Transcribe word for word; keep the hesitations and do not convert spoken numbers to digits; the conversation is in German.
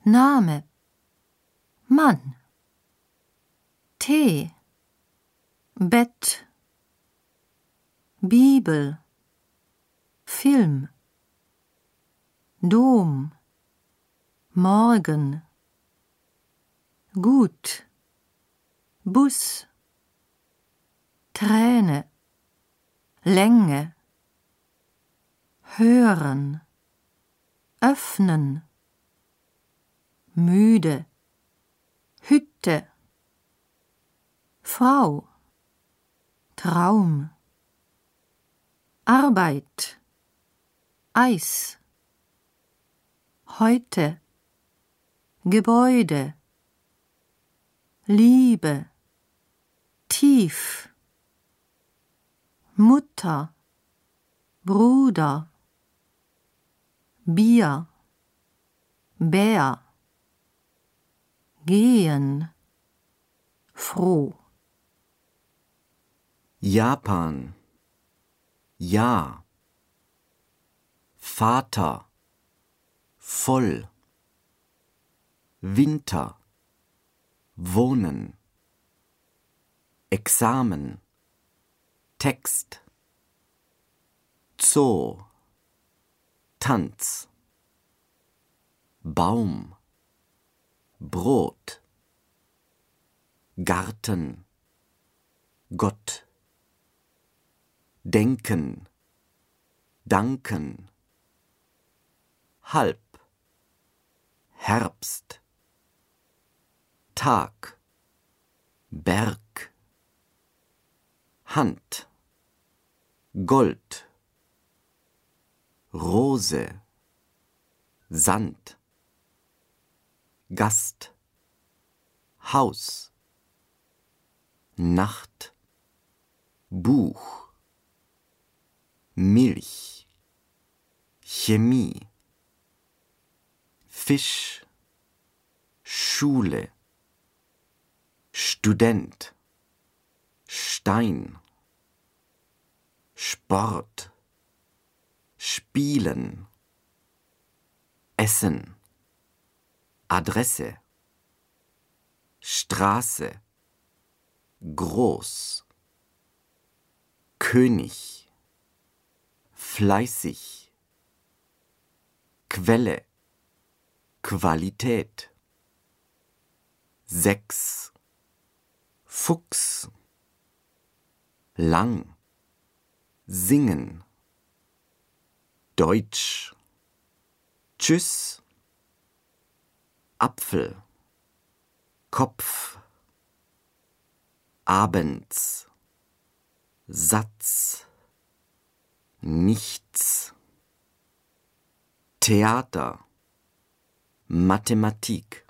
Name, Mann, Tee, Bett, Bibel, Film, Dom, Morgen, Gut, Bus, Träne, Länge, Hören, Öffnen, Müde, Hütte, Frau, Traum, Arbeit, Eis, heute, Gebäude, Liebe, tief, Mutter, Bruder, Bier, Bär, gehen, froh. Japan, ja. Vater, voll. Winter, wohnen. Examen, Text. Zoo, Tanz. Baum, Brot. Garten, Gott. Denken, danken. Halb, Herbst. Tag, Berg. Hand, Gold. Rose, Sand. Gast, Haus. Nacht, Buch. Milch, Chemie. Fisch, Schule. Student, Stein. Sport, Spielen. Essen, Adresse. Straße, groß. König, fleißig. Quelle, Qualität. Sechs, Fuchs. Lang, singen. Deutsch, tschüss. Apfel, Kopf. Abends, Satz. Nichts. Theater, Mathematik.